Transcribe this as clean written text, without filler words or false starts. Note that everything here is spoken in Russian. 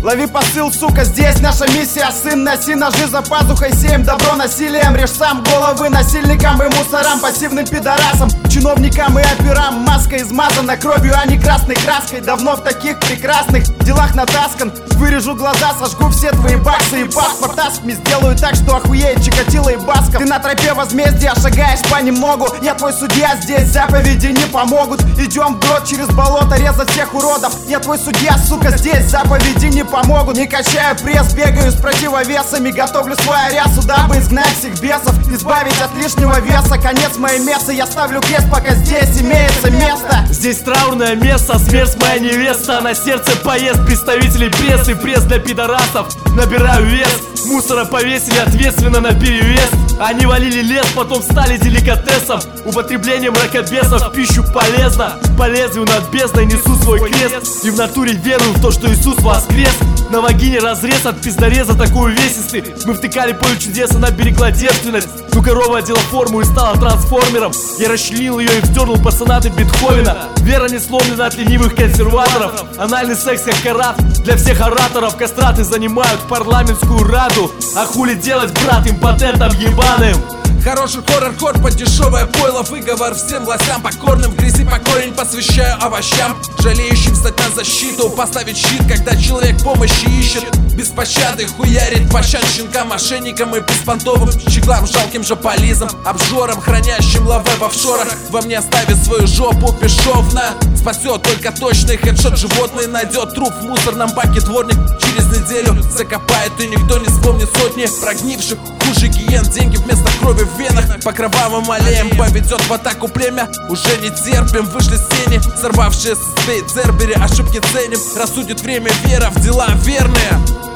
Лови посыл, сука, здесь наша миссия. Сын, носи ножи за пазухой, сеем добро насилием. Режь сам головы насильникам и мусорам, пассивным пидорасам, чиновникам и операм. Маска измазана кровью, а не красной краской. Давно в таких прекрасных делах натаскан. Вырежу глаза, сожгу все твои баксы и паспорт Аскми. Сделаю так, что охуеет Чикатило и Басков. Ты на тропе возмездия шагаешь понемногу. Я твой судья, здесь заповеди не помогут. Идем вброд через болото, резать всех уродов. Я твой судья, сука, здесь заповеди не помогут. Не качаю пресс, бегаю с противовесами. Готовлю свою рясу, дабы изгнать всех бесов, избавить от лишнего веса. Конец моей мессы, я ставлю крест, пока здесь имеется место. Здесь траурное место, смерть моя невеста. На сердце поезд представителей прессы, пресс для пидорасов. Набираю вес, мусора повесили ответственно на перевес. Они валили лес, потом стали деликатесом. Употребление мракобесов в пищу полезно. По лезвию над бездной несу свой крест. И в натуре верую в то, что Иисус воскрес. На вагине разрез от пиздореза такой увесистый. Мы втыкали поле чудес, она берегла девственность. Ну корова одела форму и стала трансформером. Я расчленил ее и вдернул по сонаты Бетховена. Вера не сломлена от ленивых консерваторов. Анальный секс как карат для всех ораторов. Кастраты занимают парламентскую раду. А хули делать, брат, импотентам ебаным? Хороший хоррор-хор под дешевое пойло. Выговор всем властям покорным. В грязи по корень посвящаю овощам, жалеющим встать на защиту. Поставить щит, когда человек помощи ищет. Без пощады хуярит пощад щенкам, мошенникам и беспонтовым щеглам, жалким жополизам, обжорам, хранящим лаве в офшорах. Во мне оставит свою жопу бесшовно. Спасет только точный хедшот. Животный найдет труп в мусорном баке. Дворник через неделю закопает, и никто не вспомнит сотни прогнивших. Хуже гиен, деньги вместо крови в венах. По кровавым аллеям поведет в атаку племя. Уже не терпим, вышли с тени, сорвавшие с цербери. Ошибки ценим, рассудит время, вера в дела верные.